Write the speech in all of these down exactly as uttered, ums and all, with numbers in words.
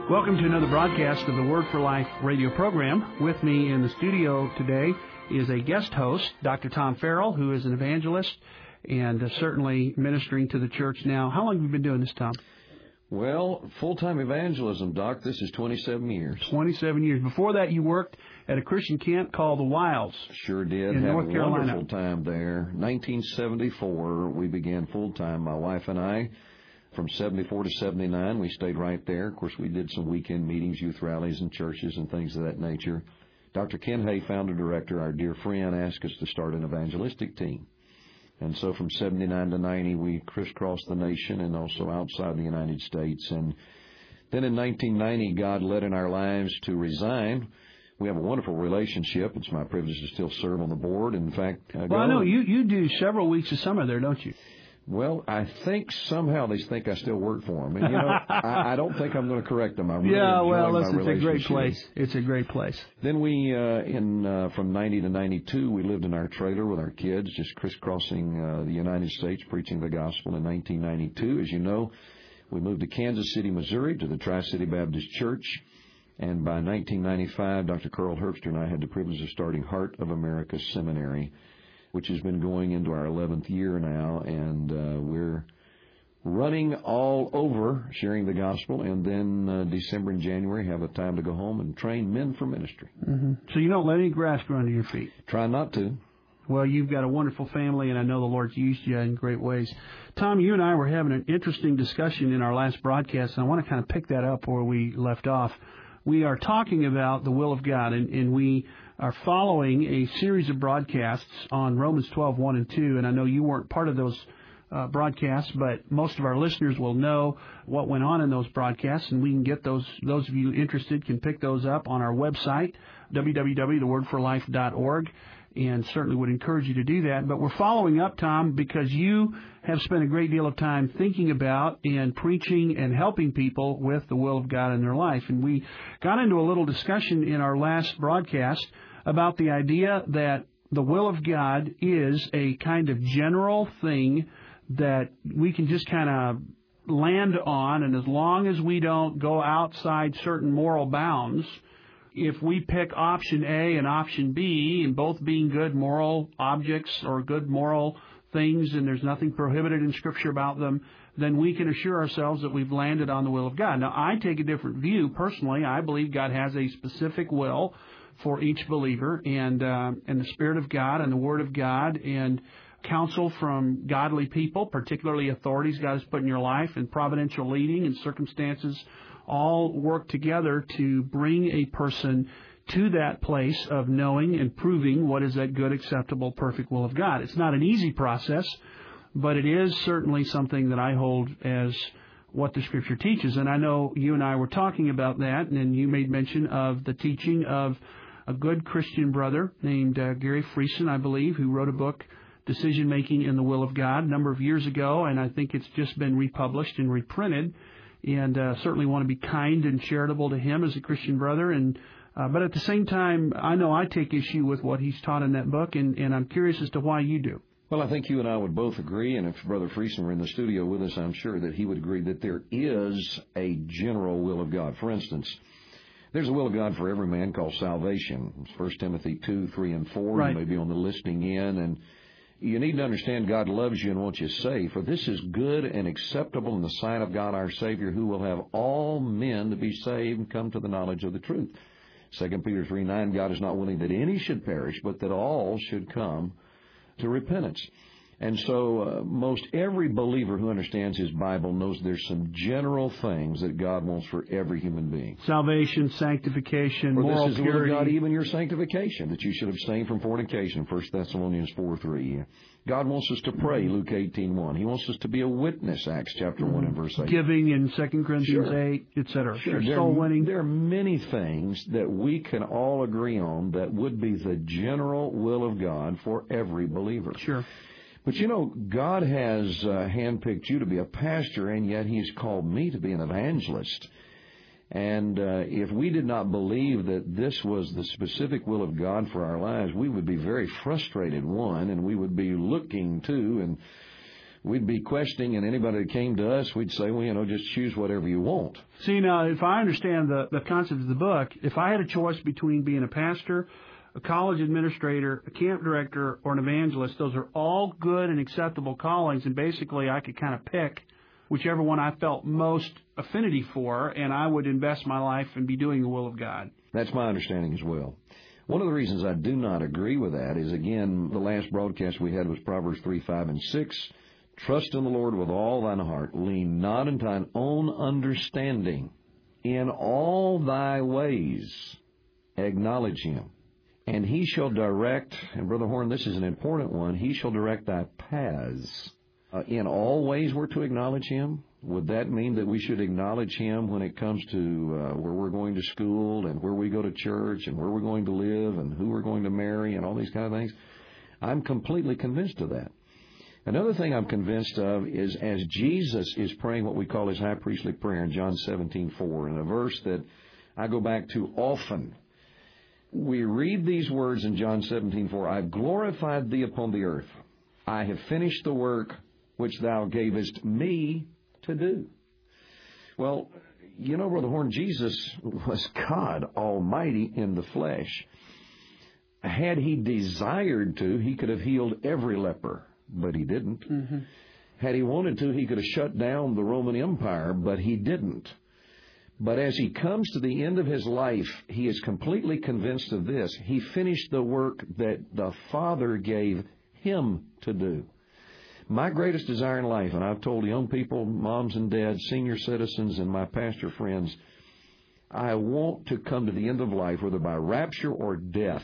Welcome to another broadcast of the Word for Life radio program. With me in the studio today is a guest host, Doctor Tom Farrell, who is an evangelist and uh, certainly ministering to the church now. How long have you been doing this, Tom? Well, full-time evangelism, Doc, this is twenty-seven years. twenty-seven years. Before that, you worked at a Christian camp called the Wilds. Sure did. In Had North a Carolina. wonderful time there. nineteen seventy-four, we began full-time, my wife and I. From seventy-four to seventy-nine, we stayed right there. Of course, we did some weekend meetings, youth rallies, and churches and things of that nature. Doctor Ken Hay, founder director, our dear friend, asked us to start an evangelistic team. And so from seventy-nine to ninety, we crisscrossed the nation and also outside the United States. And then in nineteen ninety, God led in our lives to resign. We have a wonderful relationship. It's my privilege to still serve on the board. In fact, I Well, I know you, you do several weeks of summer there, don't you? Well, I think somehow they think I still work for them. And, you know, I, I don't think I'm going to correct them. I really yeah, enjoy well, my listen, it's a great relationship. place. It's a great place. Then we, uh, in uh, from ninety to ninety-two, we lived in our trailer with our kids, just crisscrossing uh, the United States, preaching the gospel. In nineteen ninety-two, as you know, we moved to Kansas City, Missouri, to the Tri-City Baptist Church. And by nineteen ninety-five, Doctor Carl Herbster and I had the privilege of starting Heart of America Seminary, which has been going into our eleventh year now, and uh, we're running all over sharing the gospel, and then uh, December and January have a time to go home and train men for ministry. Mm-hmm. So you don't let any grass grow under your feet? Try not to. Well, you've got a wonderful family, and I know the Lord's used you in great ways. Tom, you and I were having an interesting discussion in our last broadcast, and I want to kind of pick that up where we left off. We are talking about the will of God, and, and we are following a series of broadcasts on Romans twelve, one and two, and I know you weren't part of those uh, broadcasts, but most of our listeners will know what went on in those broadcasts, and we can get those, those of you interested can pick those up on our website, w w w dot the word for life dot org, and certainly would encourage you to do that. But we're following up, Tom, because you have spent a great deal of time thinking about and preaching and helping people with the will of God in their life. And we got into a little discussion in our last broadcast about the idea that the will of God is a kind of general thing that we can just kind of land on, and as long as we don't go outside certain moral bounds, if we pick option A and option B, and both being good moral objects or good moral things, and there's nothing prohibited in Scripture about them, then we can assure ourselves that we've landed on the will of God. Now, I take a different view. Personally, I believe God has a specific will for each believer, and uh, and the Spirit of God and the Word of God and counsel from godly people, particularly authorities God has put in your life, and providential leading and circumstances all work together to bring a person to that place of knowing and proving what is that good, acceptable, perfect will of God. It's not an easy process, but it is certainly something that I hold as what the Scripture teaches. And I know you and I were talking about that, and you made mention of the teaching of a good Christian brother named uh, Gary Friesen, I believe, who wrote a book, Decision Making in the Will of God, a number of years ago, and I think it's just been republished and reprinted. And uh, certainly want to be kind and charitable to him as a Christian brother. And uh, but at the same time, I know I take issue with what he's taught in that book, and, and I'm curious as to why you do. Well, I think you and I would both agree, and if Brother Friesen were in the studio with us, I'm sure that he would agree that there is a general will of God. For instance, there's a will of God for every man called salvation. It's First Timothy two, three, and four. Right. You may be on the listening in, and you need to understand God loves you and wants you saved, for this is good and acceptable in the sight of God our Savior, who will have all men to be saved and come to the knowledge of the truth. Second Peter three, nine, God is not willing that any should perish, but that all should come to repentance. And so uh, most every believer who understands his Bible knows there's some general things that God wants for every human being. Salvation, sanctification, For moral this is the purity. will of God, even your sanctification, that you should abstain from fornication, First Thessalonians four, three. God wants us to pray, Luke eighteen, one. He wants us to be a witness, Acts chapter one and verse eight. Giving in Second Corinthians Sure. eight, et cetera. Sure. Soul There, winning. there are many things that we can all agree on that would be the general will of God for every believer. Sure. But, you know, God has uh, handpicked you to be a pastor, and yet He's called me to be an evangelist. And uh, if we did not believe that this was the specific will of God for our lives, we would be very frustrated, one, and we would be looking, too, and we'd be questioning, and anybody that came to us, we'd say, well, you know, just choose whatever you want. See, now, if I understand the, the concept of the book, if I had a choice between being a pastor, a college administrator, a camp director, or an evangelist, those are all good and acceptable callings, and basically I could kind of pick whichever one I felt most affinity for, and I would invest my life and be doing the will of God. That's my understanding as well. One of the reasons I do not agree with that is, again, the last broadcast we had was Proverbs three, five, and six. Trust in the Lord with all thine heart. Lean not unto thine own understanding. In all thy ways acknowledge him. And he shall direct, and Brother Horn, this is an important one, he shall direct thy paths. Uh, in all ways we're to acknowledge him. Would that mean that we should acknowledge him when it comes to uh, where we're going to school and where we go to church and where we're going to live and who we're going to marry and all these kind of things? I'm completely convinced of that. Another thing I'm convinced of is as Jesus is praying what we call his high priestly prayer in John seventeen four, in a verse that I go back to often. We read these words in John seventeen four, I've glorified thee upon the earth. I have finished the work which thou gavest me to do. Well, you know, Brother Horn, Jesus was God Almighty in the flesh. Had he desired to, he could have healed every leper, but he didn't. Mm-hmm. Had he wanted to, he could have shut down the Roman Empire, but he didn't. But as he comes to the end of his life, he is completely convinced of this. He finished the work that the Father gave him to do. My greatest desire in life, and I've told young people, moms and dads, senior citizens, and my pastor friends, I want to come to the end of life, whether by rapture or death,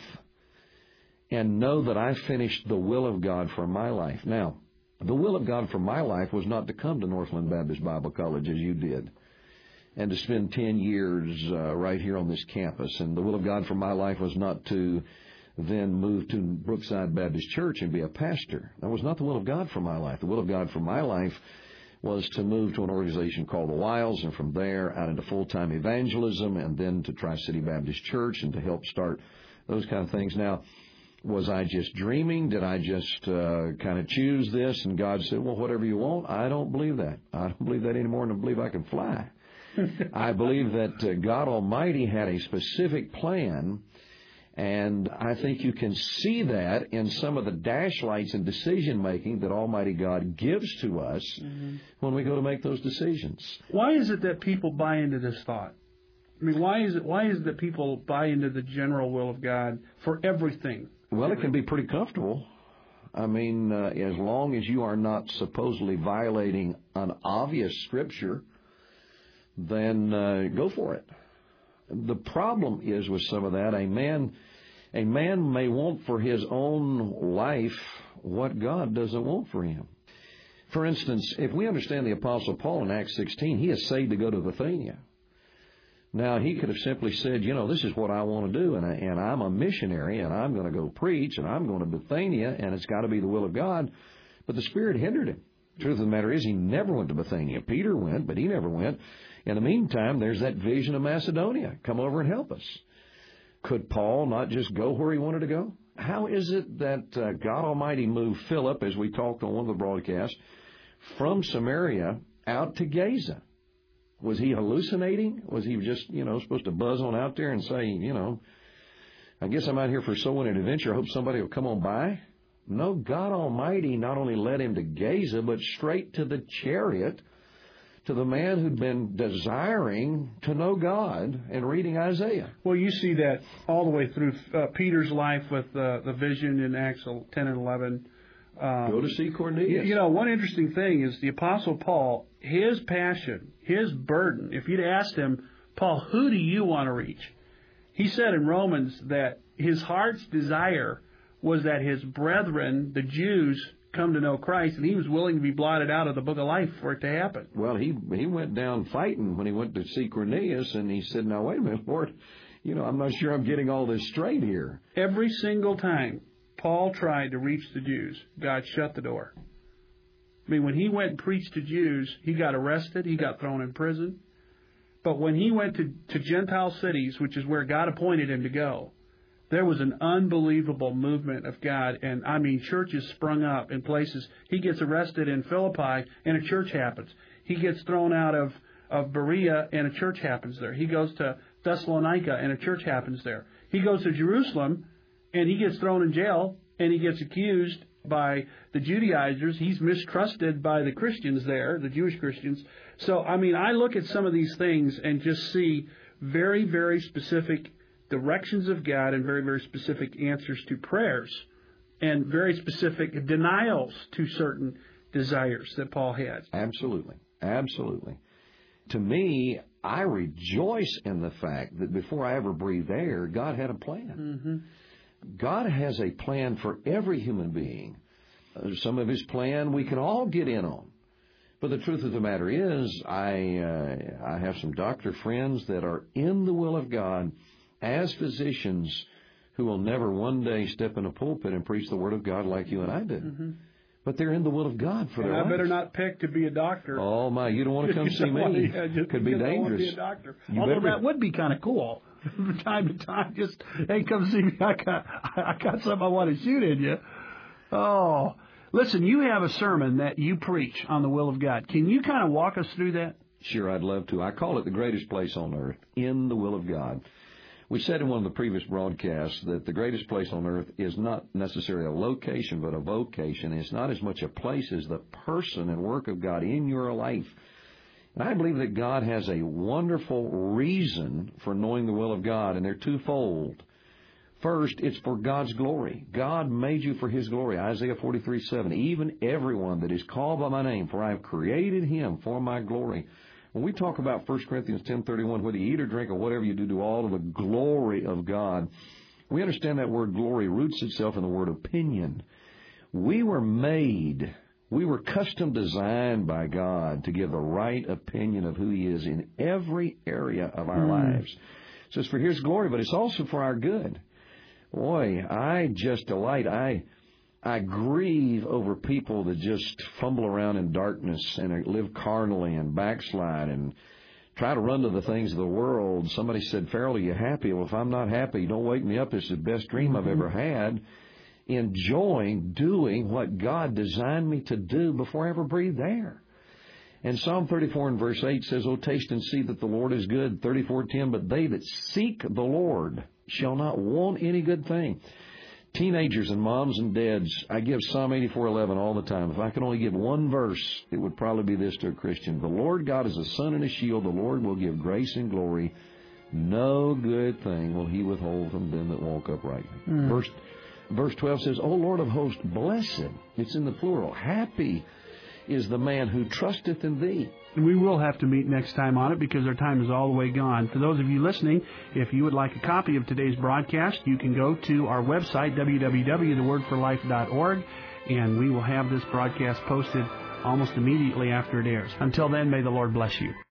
and know that I finished the will of God for my life. Now, the will of God for my life was not to come to Northland Baptist Bible College as you did, and to spend ten years uh, right here on this campus. And the will of God for my life was not to then move to Brookside Baptist Church and be a pastor. That was not the will of God for my life. The will of God for my life was to move to an organization called the Wiles, and from there out into full-time evangelism, and then to Tri-City Baptist Church and to help start those kind of things. Now, was I just dreaming? Did I just uh, kind of choose this? And God said, well, whatever you want. I don't believe that. I don't believe that anymore, and I believe I can fly. I believe that uh, God Almighty had a specific plan. And I think you can see that in some of the dash lights in decision-making that Almighty God gives to us mm-hmm. when we go to make those decisions. Why is it that people buy into this thought? I mean, why is it why is it that people buy into the general will of God for everything? Well, it can be pretty comfortable. I mean, uh, as long as you are not supposedly violating an obvious Scripture, then uh, go for it. The problem is with some of that, a man, a man may want for his own life what God doesn't want for him. For instance, if we understand the Apostle Paul in Acts sixteen, he is saved to go to Bithynia. Now, he could have simply said, you know, this is what I want to do, and, I, and I'm a missionary, and I'm going to go preach, and I'm going to Bithynia, and it's got to be the will of God. But the Spirit hindered him. The truth of the matter is he never went to Bithynia. Peter went, but he never went. In the meantime, there's that vision of Macedonia. Come over and help us. Could Paul not just go where he wanted to go? How is it that uh, God Almighty moved Philip, as we talked on one of the broadcasts, from Samaria out to Gaza? Was he hallucinating? Was he just, you know, supposed to buzz on out there and say, you know, I guess I'm out here for soul and adventure. I hope somebody will come on by? No, God Almighty not only led him to Gaza, but straight to the chariot, to the man who'd been desiring to know God and reading Isaiah. Well, you see that all the way through uh, Peter's life with uh, the vision in Acts ten and eleven. Um, Go to see Cornelius. You know, one interesting thing is the Apostle Paul, his passion, his burden, if you'd asked him, Paul, who do you want to reach? He said in Romans that his heart's desire was that his brethren, the Jews, come to know Christ, and he was willing to be blotted out of the book of life for it to happen. Well, he he went down fighting when he went to see Cornelius, and he said, now, wait a minute, Lord, you know, I'm not sure I'm getting all this straight here. Every single time Paul tried to reach the Jews, God shut the door. I mean, when he went and preached to Jews, he got arrested, he got thrown in prison. But when he went to, to Gentile cities, which is where God appointed him to go, there was an unbelievable movement of God, and I mean, churches sprung up in places. He gets arrested in Philippi, and a church happens. He gets thrown out of, of Berea, and a church happens there. He goes to Thessalonica, and a church happens there. He goes to Jerusalem, and he gets thrown in jail, and he gets accused by the Judaizers. He's mistrusted by the Christians there, the Jewish Christians. So, I mean, I look at some of these things and just see very, very specific directions of God and very, very specific answers to prayers and very specific denials to certain desires that Paul had. Absolutely. Absolutely. To me, I rejoice in the fact that before I ever breathed air, God had a plan. Mm-hmm. God has a plan for every human being. Uh, some of His plan we can all get in on. But the truth of the matter is, I uh, I have some doctor friends that are in the will of God as physicians who will never one day step in a pulpit and preach the Word of God like you and I did. Mm-hmm. But they're in the will of God for and their I life. better not pick to be a doctor. Oh, my, you don't want to come see me. Want to, yeah, just, could be dangerous. Don't want to be a doctor. You Although better... that would be kind of cool. From time to time, just, hey, come see me. I got, I got something I want to shoot in you. Oh, listen, you have a sermon that you preach on the will of God. Can you kind of walk us through that? Sure, I'd love to. I call it the greatest place on earth, in the will of God. We said in one of the previous broadcasts that the greatest place on earth is not necessarily a location, but a vocation. It's not as much a place as the person and work of God in your life. And I believe that God has a wonderful reason for knowing the will of God, and they're twofold. First, it's for God's glory. God made you for His glory. Isaiah forty-three seven, even everyone that is called by my name, for I have created him for my glory. When we talk about First Corinthians ten thirty-one, whether you eat or drink or whatever you do, do all to the glory of God, we understand that word glory roots itself in the word opinion. We were made, we were custom designed by God to give the right opinion of who He is in every area of our mm. lives. So it's for His glory, but it's also for our good. Boy, I just delight. I I grieve over people that just fumble around in darkness and live carnally and backslide and try to run to the things of the world. Somebody said, Farrell, are you happy? Well, if I'm not happy, don't wake me up. This is the best dream I've ever had. Enjoying doing what God designed me to do before I ever breathed air. And Psalm thirty-four and verse eight says, Oh, taste and see that the Lord is good. thirty-four ten, but they that seek the Lord shall not want any good thing. Teenagers and moms and dads, I give Psalm eighty-four eleven all the time. If I could only give one verse, it would probably be this to a Christian. The Lord God is a sun and a shield. The Lord will give grace and glory. No good thing will He withhold from them that walk uprightly. Mm. Verse, verse twelve says, O Lord of hosts, blessed, it's in the plural, happy is the man who trusteth in Thee. We will have to meet next time on it because our time is all the way gone. For those of you listening, if you would like a copy of today's broadcast, you can go to our website, w w w dot the word for life dot org, and we will have this broadcast posted almost immediately after it airs. Until then, may the Lord bless you.